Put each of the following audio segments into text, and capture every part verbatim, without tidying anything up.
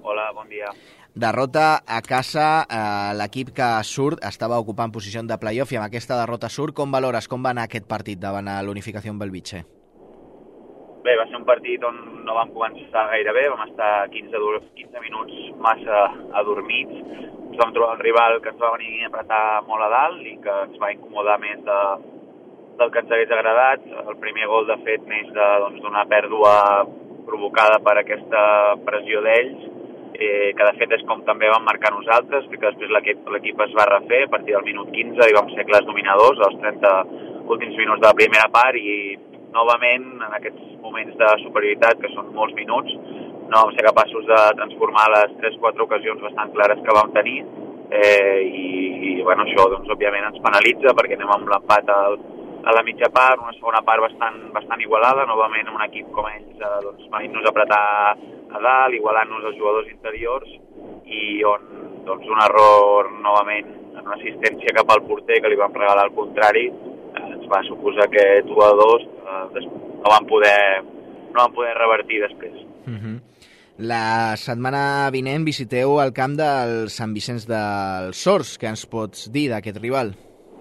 Hola, bon dia. Derrota a casa, eh, l'equip que surt estava ocupant posició de playoff i amb aquesta derrota surt. Com valores, com va anar aquest partit davant a l'Unificació Belvitge? Bé, va ser un partit on no vam començar gaire bé, vam estar quinze, quinze minuts massa adormits. Ens vam trobar un rival que ens va venir a apretar molt a dalt i que ens va incomodar més de, del que ens hagués agradat. El primer gol, de fet, neix d'una doncs, pèrdua provocada per aquesta pressió d'ells, eh, que de fet és com també vam marcar nosaltres, perquè després l'equip es va refer a partir del minut quinze i vam ser clars dominadors als trenta últims minuts de la primera part i novament en aquests moments de superioritat, que són molts minuts, no vam ser capaços de transformar les tres quatre ocasions bastant clares que vam tenir eh, i, i bueno, això doncs, òbviament ens penalitza perquè anem amb l'empat al a la mitja part, una segona part bastant, bastant igualada, novament un equip com ells eh, doncs, venint-nos a apretar a dalt, igualant-nos els jugadors interiors i on doncs, un error novament en una assistència cap al porter que li vam regalar al contrari eh, ens va suposar que u a dos eh, no vam poder, no vam poder revertir després. Uh-huh. La setmana vinent visiteu el camp del Sant Vicenç dels Sords. Què ens pots dir d'aquest rival?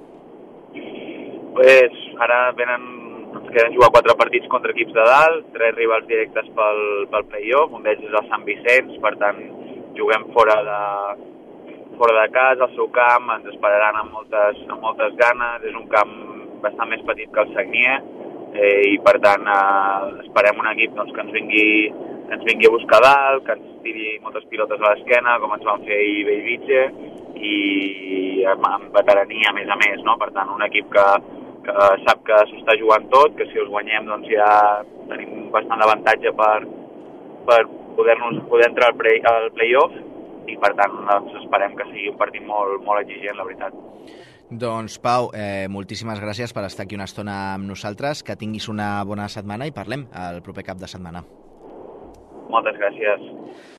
Pues, ara venen, ens queden jugar quatre partits contra equips de dalt, tres rivals directes pel, pel play-off, un d'ells és el Sant Vicenç, per tant juguem fora de, fora de casa, al seu camp, ens esperaran amb moltes, amb moltes ganes, és un camp bastant més petit que el Sagnier eh, i per tant eh, esperem un equip doncs, que ens vingui, que ens vingui a buscar dalt, que ens tiri moltes pilotes a l'esquena, com ens van fer ahir Bellvitge, i amb, amb veterania a més a més, no? Per tant un equip que que sap que s'ho està jugant tot, que si els guanyem doncs ja tenim bastant d'avantatge per, per poder-nos poder entrar al, play, al play-off i per tant doncs, esperem que sigui un partit molt, molt exigent, la veritat. Doncs Pau, eh, moltíssimes gràcies per estar aquí una estona amb nosaltres, que tinguis una bona setmana i parlem el proper cap de setmana. Moltes gràcies.